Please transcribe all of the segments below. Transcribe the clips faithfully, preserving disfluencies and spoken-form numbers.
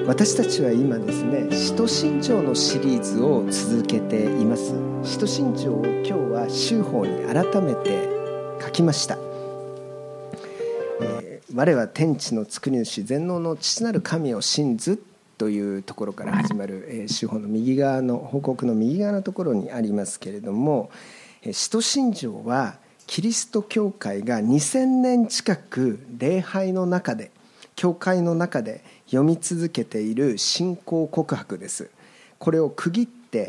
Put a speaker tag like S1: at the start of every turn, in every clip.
S1: 私たちは今ですね、使徒信条のシリーズを続けています。使徒信条を今日は修法に改めて書きました。えー、我は天地の作り主全能の父なる神を信ずというところから始まる、えー、修法の右側の報告の右側のところにありますけれども、えー、使徒信条はキリスト教会がにせんねん近く礼拝の中で教会の中で読み続けている信仰告白です。これを区切って、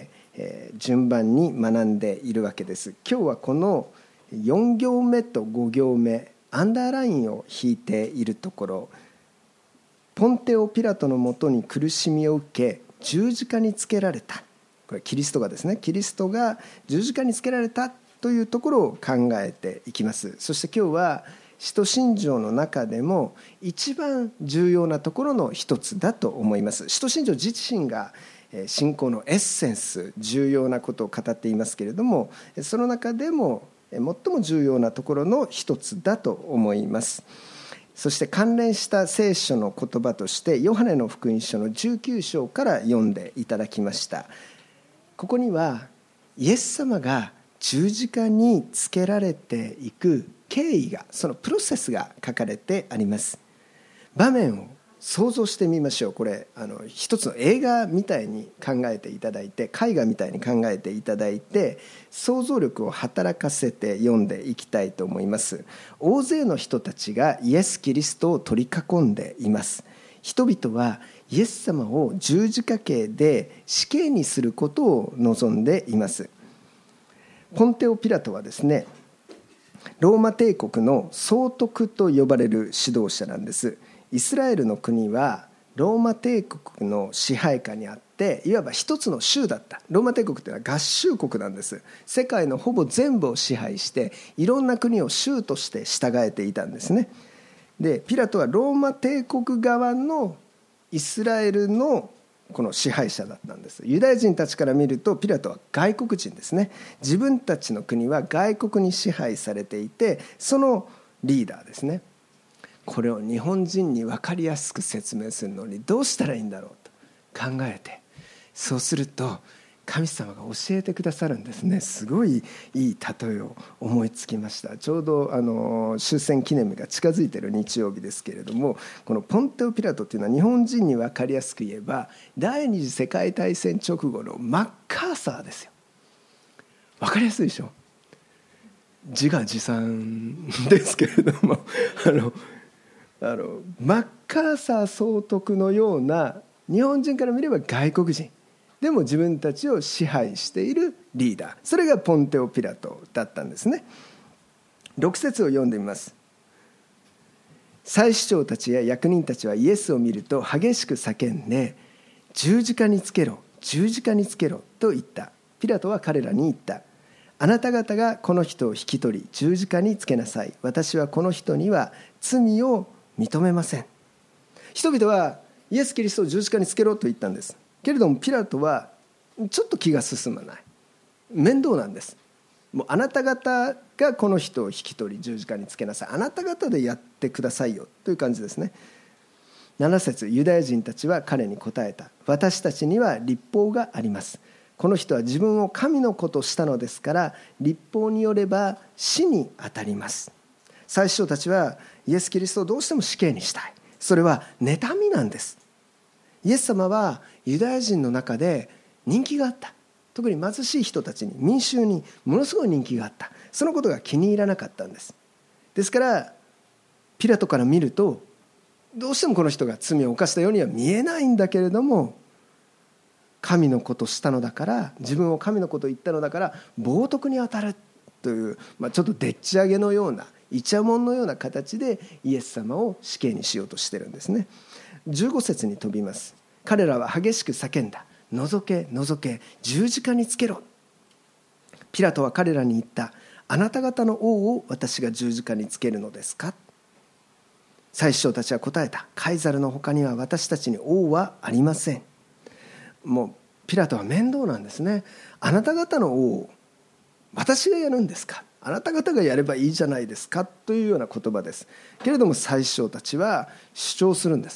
S1: えー、順番に学んでいるわけです。今日はこのよん行目とご行目、アンダーラインを引いているところ、ポンテオ・ピラトのもとに苦しみを受け十字架につけられた、これキリストがですね、キリストが十字架につけられたというところを考えていきます。そして今日は使徒信条の中でも一番重要なところの一つだと思います。使徒信条自身が信仰のエッセンス、重要なことを語っていますけれども、その中でも最も重要なところの一つだと思います。そして関連した聖書の言葉としてヨハネの福音書のじゅうきゅう章から読んでいただきました。ここにはイエス様が十字架につけられていく経緯が、そのプロセスが書かれてあります。場面を想像してみましょう。これあの一つの映画みたいに考えていただいて、絵画みたいに考えていただいて、想像力を働かせて読んでいきたいと思います。大勢の人たちがイエス・キリストを取り囲んでいます。人々はイエス様を十字架刑で死刑にすることを望んでいます。ポンテオ・ピラトはですね、ローマ帝国の総督と呼ばれる指導者なんです。イスラエルの国はローマ帝国の支配下にあって、いわば一つの州だった。ローマ帝国というのは合衆国なんです。世界のほぼ全部を支配して、いろんな国を州として従えていたんですね。で、ピラトはローマ帝国側のイスラエルのこの支配者だったんです。ユダヤ人たちから見るとピラトは外国人ですね。自分たちの国は外国に支配されていて、そのリーダーですね。これを日本人に分かりやすく説明するのにどうしたらいいんだろうと考えて、そうすると神様が教えてくださるんですね。すごいいい例えを思いつきました。ちょうどあの終戦記念日が近づいている日曜日ですけれども、このポンテオ・ピラトというのは日本人に分かりやすく言えば第二次世界大戦直後のマッカーサーですよ。分かりやすいでしょ。自画自賛ですけれどもあのあのマッカーサー総督のような、日本人から見れば外国人でも自分たちを支配しているリーダー、それがポンテオ・ピラトだったんですね。ろく節を読んでみます。祭司長たちや役人たちはイエスを見ると激しく叫んで、十字架につけろ、十字架につけろと言った。ピラトは彼らに言った。あなた方がこの人を引き取り十字架につけなさい。私はこの人には罪を認めません。人々はイエス・キリストを十字架につけろと言ったんです。けれどもピラトはちょっと気が進まない。面倒なんです。もうあなた方がこの人を引き取り十字架につけなさい。あなた方でやってくださいよという感じですね。なな節、ユダヤ人たちは彼に答えた。私たちには律法があります。この人は自分を神の子としたのですから、律法によれば死に当たります。祭司長たちはイエス・キリストをどうしても死刑にしたい。それは妬みなんです。イエス様はユダヤ人の中で人気があった。特に貧しい人たちに、民衆にものすごい人気があった。そのことが気に入らなかったんです。ですからピラトから見るとどうしてもこの人が罪を犯したようには見えないんだけれども、神の子としたのだから、自分を神の子と言ったのだから冒涜に当たるという、まあ、ちょっとでっち上げのようなイチャモンのような形でイエス様を死刑にしようとしてるんですね。じゅうご節に飛びます。彼らは激しく叫んだ。除け除け、十字架につけろ。ピラトは彼らに言った。あなた方の王を私が十字架につけるのですか。祭司長たちは答えた。カイザルの他には私たちに王はありません。もうピラトは面倒なんですね。あなた方の王を私がやるんですか。あなた方がやればいいじゃないですかというような言葉です。けれども祭司長たちは主張するんです。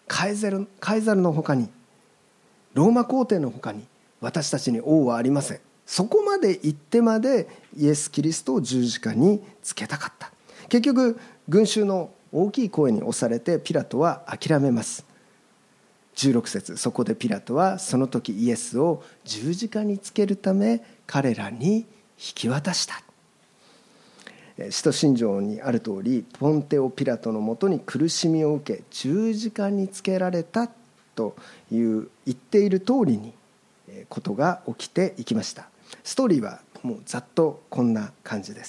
S1: カエザル、カエザルの他に、ローマ皇帝の他に私たちに王はありません。そこまで言ってまでイエス・キリストを十字架につけたかった。結局群衆の大きい声に押されてピラトは諦めます。じゅうろく節、そこでピラトはその時イエスを十字架につけるため彼らに引き渡した。使徒信条にある通り、ポンテオ・ピラトのもとに苦しみを受け十字架につけられたという言っている通りにことが起きていきました。ストーリーはもうざっとこんな感じです。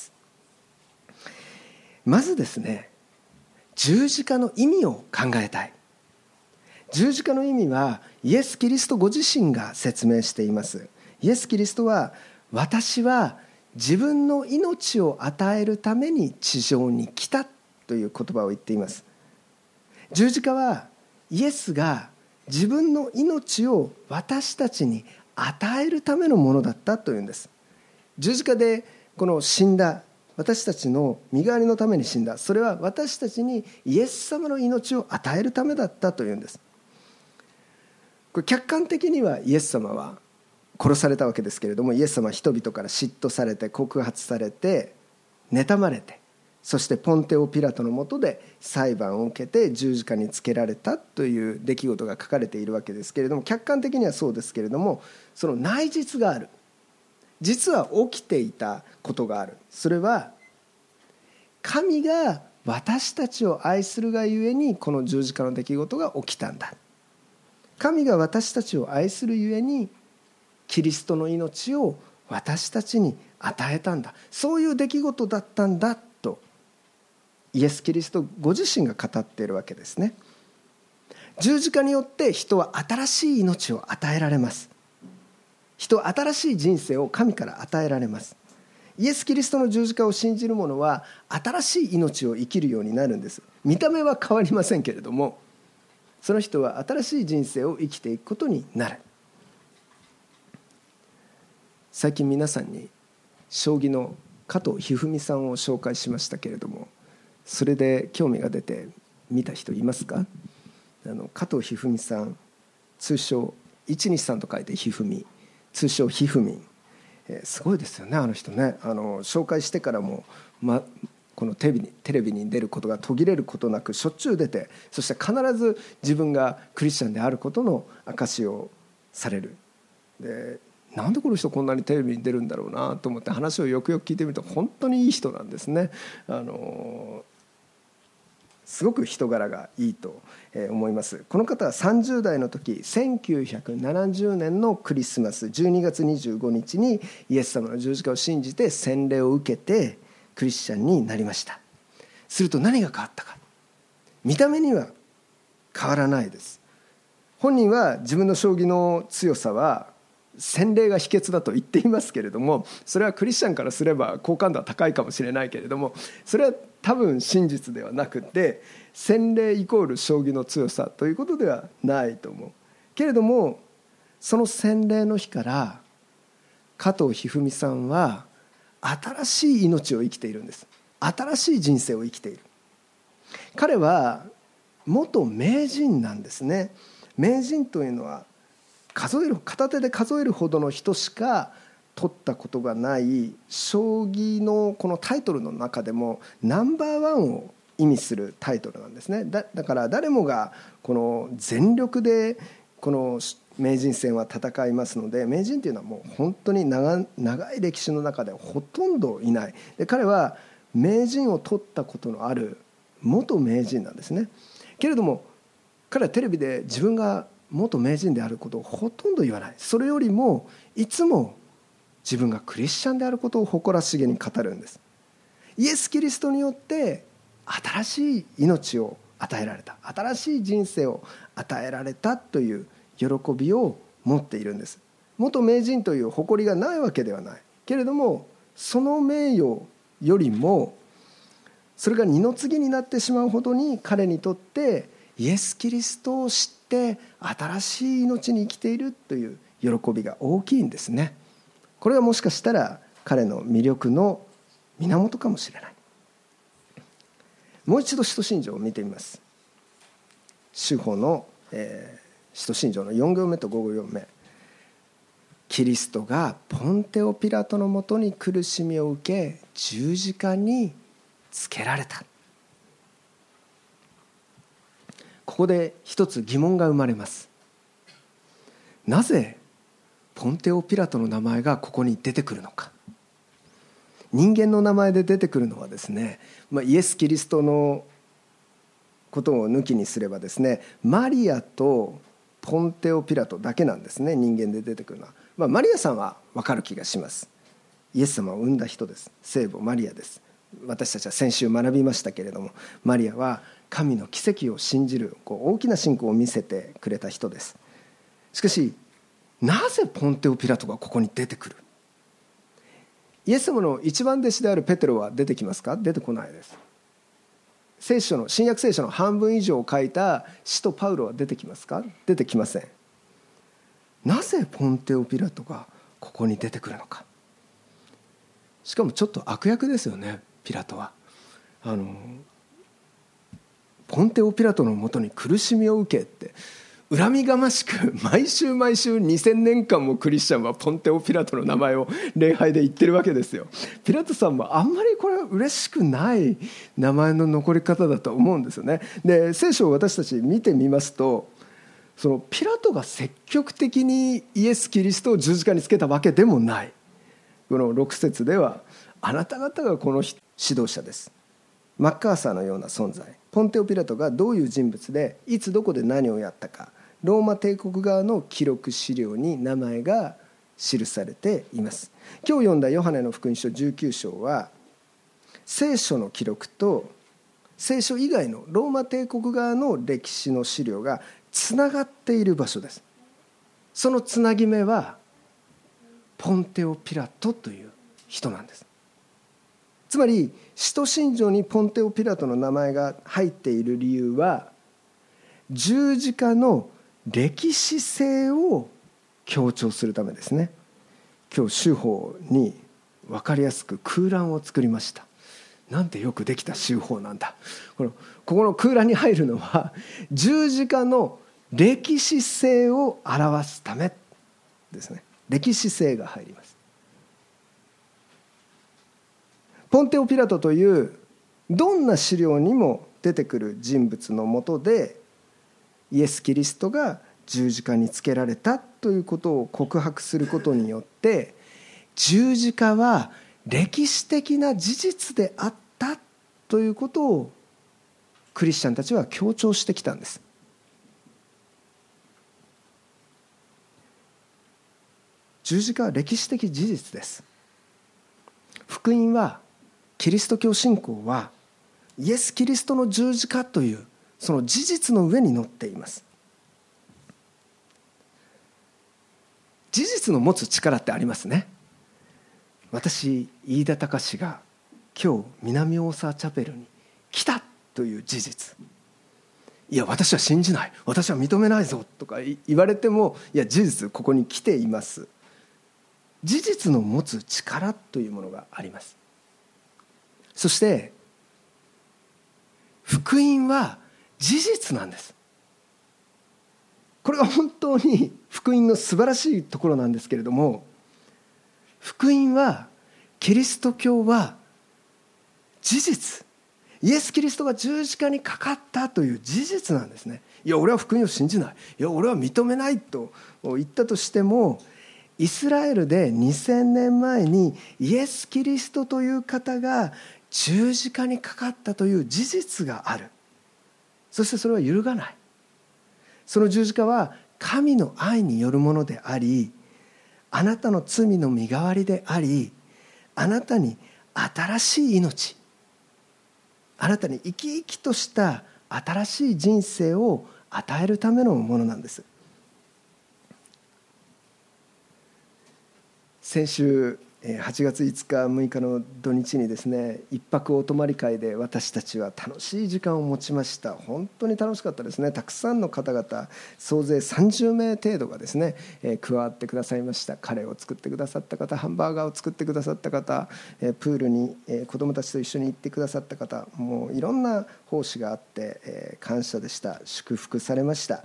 S1: まずですね、十字架の意味を考えたい。十字架の意味はイエス・キリストご自身が説明しています。イエス・キリストは、私は自分の命を与えるために地上に来たという言葉を言っています。十字架はイエスが自分の命を私たちに与えるためのものだったというんです。十字架でこの死んだ、私たちの身代わりのために死んだ、それは私たちにイエス様の命を与えるためだったというんです。これ客観的にはイエス様は殺されたわけですけれども、イエス様は人々から嫉妬されて告発されて妬まれて、そしてポンテオ・ピラトの下で裁判を受けて十字架につけられたという出来事が書かれているわけですけれども、客観的にはそうですけれども、その内実がある。実は起きていたことがある。それは神が私たちを愛するがゆえにこの十字架の出来事が起きたんだ。神が私たちを愛するゆえにキリストの命を私たちに与えたんだ。そういう出来事だったんだとイエス・キリストご自身が語っているわけですね。十字架によって人は新しい命を与えられます。人は新しい人生を神から与えられます。イエス・キリストの十字架を信じる者は新しい命を生きるようになるんです。見た目は変わりませんけれども、その人は新しい人生を生きていくことになる。最近皆さんに将棋の加藤一二三さんを紹介しましたけれども、それで興味が出て見た人いますか？あの加藤一二三さん、通称いちにちさんと書いてひふみ、通称ひふみん、えー、すごいですよね、あの人ね。あの紹介してからも、ま、このテレビに、テレビに出ることが途切れることなくしょっちゅう出て、そして必ず自分がクリスチャンであることの証しをされる。で、なんでこの人こんなにテレビに出るんだろうなと思って話をよくよく聞いてみると、本当にいい人なんですね。あのすごく人柄がいいと思います。この方はさんじゅう代の時、せんきゅうひゃくななじゅうねんのクリスマスじゅうにがつにじゅうごにちにイエス様の十字架を信じて洗礼を受けてクリスチャンになりました。すると何が変わったか。見た目には変わらないです。本人は自分の将棋の強さは洗礼が秘訣だと言っていますけれども、それはクリスチャンからすれば好感度は高いかもしれないけれども、それは多分真実ではなくて、洗礼イコール将棋の強さということではないと思うけれども、その洗礼の日から加藤一二三さんは新しい命を生きているんです。新しい人生を生きている。彼は元名人なんですね。名人というのは数える片手で数えるほどの人しか取ったことがない将棋のこのタイトルの中でもナンバーワンを意味するタイトルなんですね。 だ, だから誰もがこの全力でこの名人戦は戦いますので、名人というのはもう本当に 長, 長い歴史の中でほとんどいない。で、彼は名人を取ったことのある元名人なんですね。けれども彼はテレビで自分が元名人であることをほとんど言わない。それよりもいつも自分がクリスチャンであることを誇らしげに語るんです。イエス・キリストによって新しい命を与えられた、新しい人生を与えられたという喜びを持っているんです。元名人という誇りがないわけではないけれども、その名誉よりもそれが二の次になってしまうほどに彼にとってイエス・キリストを知って新しい命に生きているという喜びが大きいんですね。これがもしかしたら彼の魅力の源かもしれない。もう一度使徒信条を見てみます。主法のえー、使徒信条のよん行目とご行目、キリストがポンテオ・ピラトのもとに苦しみを受け十字架につけられた。ここで一つ疑問が生まれます。なぜポンテオ・ピラトの名前がここに出てくるのか。人間の名前で出てくるのはですね、まあ、イエス・キリストのことを抜きにすればですね、マリアとポンテオ・ピラトだけなんですね、人間で出てくるのは。まあ、マリアさんは分かる気がします。イエス様を産んだ人です。聖母マリアです。私たちは先週学びましたけれども、マリアは神の奇跡を信じるこう大きな信仰を見せてくれた人です。しかしなぜポンテオ・ピラトがここに出てくる。イエス様の一番弟子であるペテロは出てきますか。出てこないです。聖書の新約聖書の半分以上を書いた使徒パウロは出てきますか。出てきません。なぜポンテオ・ピラトがここに出てくるのか。しかもちょっと悪役ですよね。ピラトはあのポンテオ・ピラトのもとに苦しみを受けって恨みがましく毎週毎週にせんねんかんもクリスチャンはポンテオ・ピラトの名前を礼拝で言ってるわけですよ。ピラトさんもあんまりこれは嬉しくない名前の残り方だと思うんですよね。で、聖書を私たち見てみますと、そのピラトが積極的にイエス・キリストを十字架につけたわけでもない。このろく節ではあなた方がこの指導者です。マッカーサーのような存在。ポンテオ・ピラトがどういう人物でいつどこで何をやったか、ローマ帝国側の記録資料に名前が記されています。今日読んだヨハネの福音書じゅうきゅう章は聖書の記録と聖書以外のローマ帝国側の歴史の資料がつながっている場所です。そのつなぎ目はポンテオ・ピラトという人なんです。つまり使徒信条にポンテオ・ピラトの名前が入っている理由は、十字架の歴史性を強調するためですね。今日修法に分かりやすく空欄を作りました。なんてよくできた修法なんだ。このここの空欄に入るのは十字架の歴史性を表すためですね。歴史性が入ります。ポンテオ・ピラトというどんな資料にも出てくる人物のもとでイエス・キリストが十字架につけられたということを告白することによって、十字架は歴史的な事実であったということをクリスチャンたちは強調してきたんです。十字架は歴史的事実です。福音は、キリスト教信仰はイエス・キリストの十字架というその事実の上に乗っています。事実の持つ力ってありますね。私、飯田隆が今日南大沢チャペルに来たという事実、いや私は信じない、私は認めないぞとか言われても、いや事実ここに来ています。事実の持つ力というものがあります。そして福音は事実なんです。これが本当に福音の素晴らしいところなんですけれども、福音は、キリスト教は事実、イエス・キリストが十字架にかかったという事実なんですね。いや俺は福音を信じない、いや俺は認めないと言ったとしても、イスラエルでにせんねんまえにイエス・キリストという方が十字架にかかったという事実がある。そしてそれは揺るがない。その十字架は神の愛によるものであり、あなたの罪の身代わりであり、あなたに新しい命、あなたに生き生きとした新しい人生を与えるためのものなんです。先週はちがついつかむいかの土日にですね、一泊お泊まり会で私たちは楽しい時間を持ちました。本当に楽しかったですね。たくさんの方々、総勢さんじゅうめい程度がですね、えー、加わってくださいました。カレーを作ってくださった方、ハンバーガーを作ってくださった方、えー、プールに、えー、子どもたちと一緒に行ってくださった方、もういろんな奉仕があって、えー、感謝でした。祝福されました。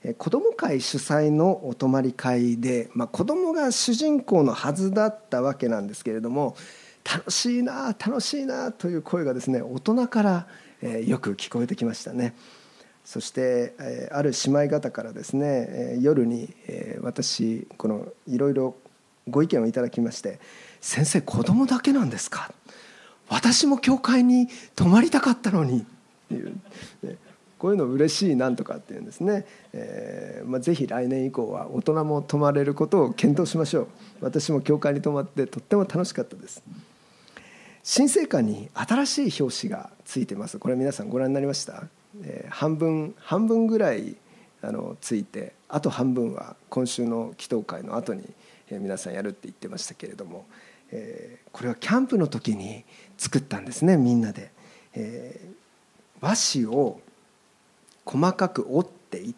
S1: 子ども会主催のお泊まり会で、まあ、子どもが主人公のはずだったわけなんですけれども、楽しいな楽しいなという声がですね、大人からよく聞こえてきましたね。そしてある姉妹方からですね、夜に私このいろいろご意見をいただきまして、先生子供だけなんですか、私も教会に泊まりたかったのにっていう、ね、こういうの嬉しいなんとかっていうんですね、えーまあ、ぜひ来年以降は大人も泊まれることを検討しましょう。私も教会に泊まってとっても楽しかったです。新生館に新しい表紙がついてます。これ皆さんご覧になりました？えー、半分半分ぐらいあのついて、あと半分は今週の祈祷会の後に、えー、皆さんやるって言ってましたけれども、えー、これはキャンプの時に作ったんですね、みんなで。えー、和紙を細かく折っていって、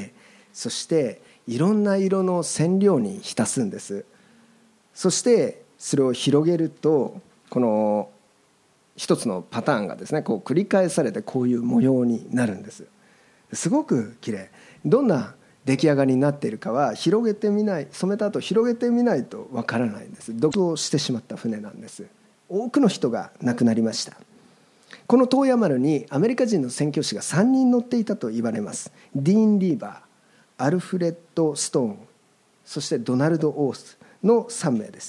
S1: そしていろんな色の染料に浸すんです。そしてそれを広げると、この一つのパターンがですね、こう繰り返されてこういう模様になるんです。すごく綺麗。どんな出来上がりになっているかは広げてみない、染めた後広げてみないとわからないんです。毒をしてしまった船なんです。多くの人が亡くなりました。この遠山丸にアメリカ人の宣教師がさんにん乗っていたと言われます。ディーン・リーバー、アルフレッド・ストーン、そしてドナルド・オースのさんめいです。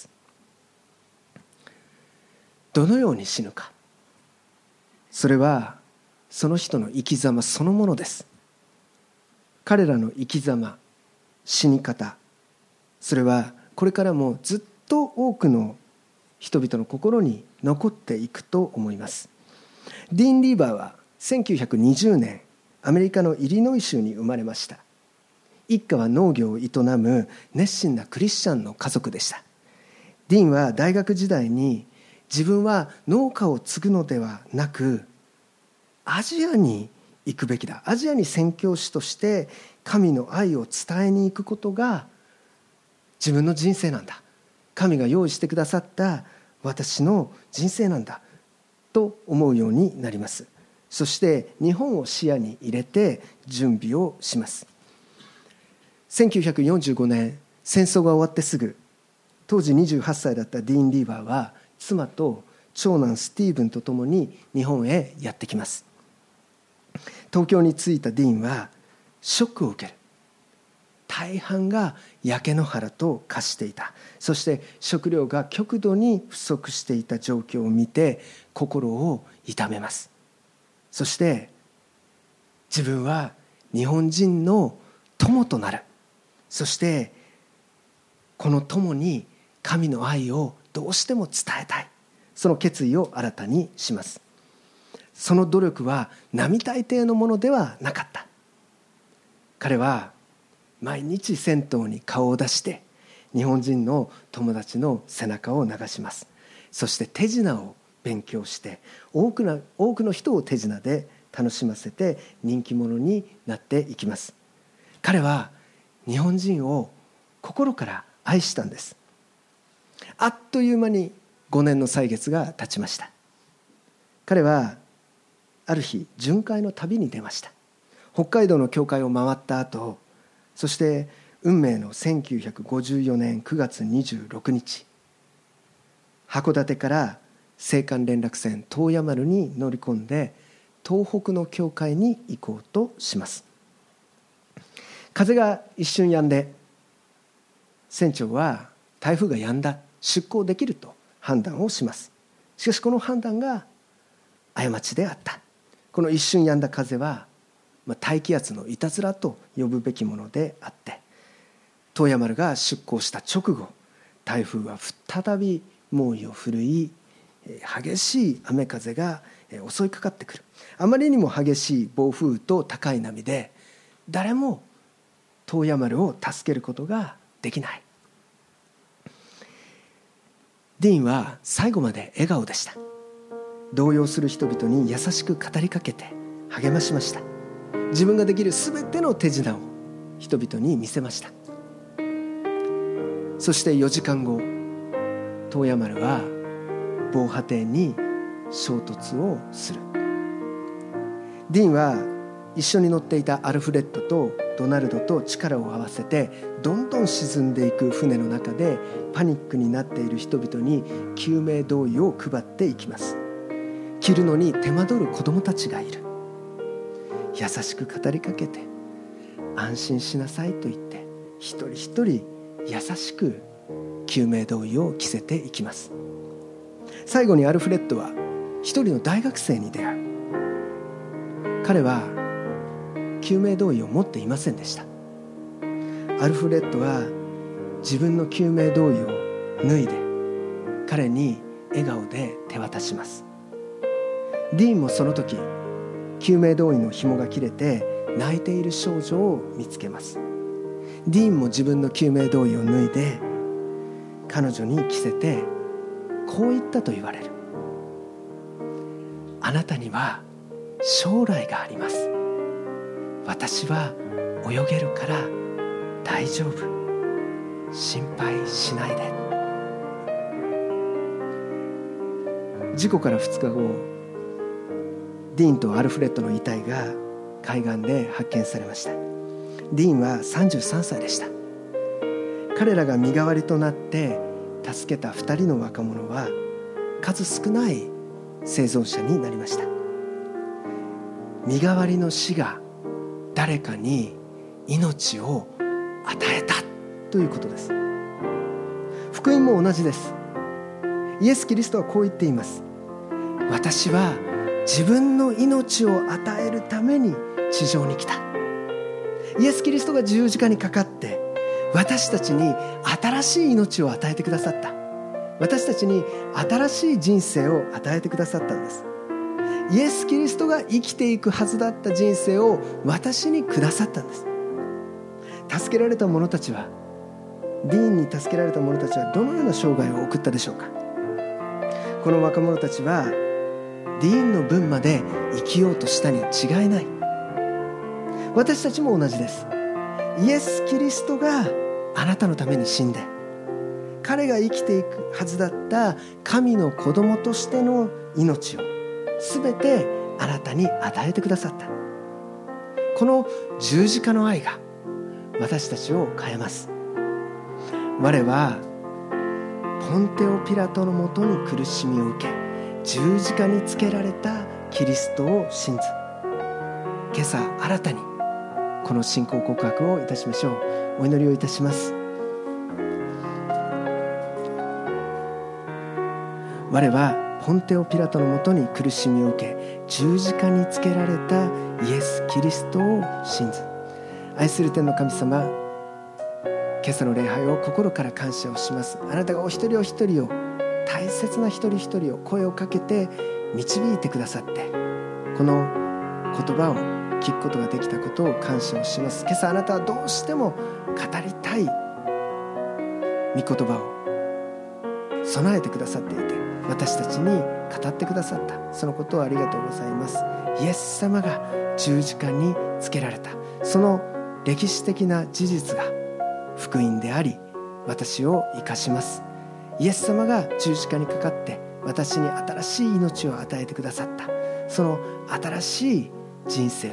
S1: どのように死ぬか、それはその人の生き様そのものです。彼らの生き様、死に方、それはこれからもずっと多くの人々の心に残っていくと思います。ディーン・リーバーはせんきゅうひゃくにじゅうねんアメリカのイリノイ州に生まれました。一家は農業を営む熱心なクリスチャンの家族でした。ディーンは大学時代に自分は農家を継ぐのではなくアジアに行くべきだ、アジアに宣教師として神の愛を伝えに行くことが自分の人生なんだ、神が用意してくださった私の人生なんだと思うようになります。そして日本を視野に入れて準備をします。せんきゅうひゃくよんじゅうごねん戦争が終わってすぐ、当時にじゅうはっさいだったディーン・リーバーは妻と長男スティーブンと共に日本へやってきます。東京に着いたディーンはショックを受ける。大半が焼け野原と化していた。そして食料が極度に不足していた状況を見て心を痛めます。そして自分は日本人の友となる。そしてこの友に神の愛をどうしても伝えたい。その決意を新たにします。その努力は並大抵のものではなかった。彼は毎日銭湯に顔を出して日本人の友達の背中を流します。そして手品を勉強して多くの、多くの人を手品で楽しませて人気者になっていきます。彼は日本人を心から愛したんです。あっという間にごねんの歳月が経ちました。彼はある日巡回の旅に出ました。北海道の教会を回った後、そして運命のせんきゅうひゃくごじゅうよねんくがつにじゅうろくにち、函館から青函連絡船遠山丸に乗り込んで東北の教会に行こうとします。風が一瞬止んで、船長は台風が止んだ、出港できると判断をします。しかしこの判断が過ちであった。この一瞬止んだ風は、まあ、大気圧のいたずらと呼ぶべきものであって、遠山丸が出港した直後、台風は再び猛威を振るい、激しい雨風が襲いかかってくる。あまりにも激しい暴風と高い波で、誰も遠山丸を助けることができない。ディーンは最後まで笑顔でした。動揺する人々に優しく語りかけて励ましました。自分ができるすべての手品を人々に見せました。そしてよじかんご、遠山丸は防波堤に衝突をする。ディーンは一緒に乗っていたアルフレッドとドナルドと力を合わせてどんどん沈んでいく船の中でパニックになっている人々に救命胴衣を配っていきます。着るのに手間取る子供たちがいる。優しく語りかけて安心しなさいと言って一人一人優しく救命胴衣を着せていきます。最後にアルフレッドは一人の大学生に出会う。彼は救命胴衣を持っていませんでした。アルフレッドは自分の救命胴衣を脱いで彼に笑顔で手渡します。ディーンもその時救命胴衣の紐が切れて泣いている少女を見つけます。ディーンも自分の救命胴衣を脱いで彼女に着せてこう言ったと言われる。あなたには将来があります。私は泳げるから大丈夫。心配しないで。事故からふつかご、ディーンとアルフレッドの遺体が海岸で発見されました。ディーンはさんじゅうさんさいでした。彼らが身代わりとなって助けたふたりの若者は数少ない生存者になりました。身代わりの死が誰かに命を与えたということです。福音も同じです。イエス・キリストはこう言っています。私は自分の命を与えるために地上に来た。イエス・キリストが十字架にかかって私たちに新しい命を与えてくださった。私たちに新しい人生を与えてくださったんです。イエス・キリストが生きていくはずだった人生を私にくださったんです。助けられた者たちは、ディーンに助けられた者たちはどのような生涯を送ったでしょうか。この若者たちはディーンの分まで生きようとしたに違いない。私たちも同じです。イエス・キリストがあなたのために死んで、彼が生きていくはずだった神の子供としての命をすべてあなたに与えてくださった。この十字架の愛が私たちを変えます。我はポンテオ・ピラトのもとに苦しみを受け十字架につけられたキリストを信ず、今朝新たにこの信仰告白をいたしましょう。お祈りをいたします。我はポンテオ・ピラトのもとに苦しみを受け十字架につけられたイエス・キリストを信ず。愛する天の神様、今朝の礼拝を心から感謝をします。あなたがお一人お一人を、大切な一人一人を声をかけて導いてくださって、この言葉を聞くことができたことを感謝をします。今朝あなたはどうしても語りたい御言葉を備えてくださっていて、私たちに語ってくださった。そのことをありがとうございます。イエス様が十字架につけられた、その歴史的な事実が福音であり、私を生かします。イエス様が十字架にかかって私に新しい命を与えてくださった、その新しい人生を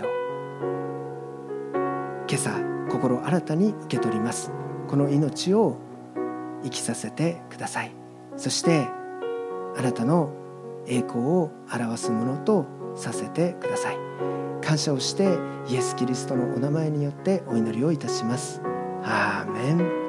S1: 今朝心新たに受け取ります。この命を生きさせてください。そしてあなたの栄光を表すものとさせてください。感謝をしてイエス・キリストのお名前によってお祈りをいたします。アーメン。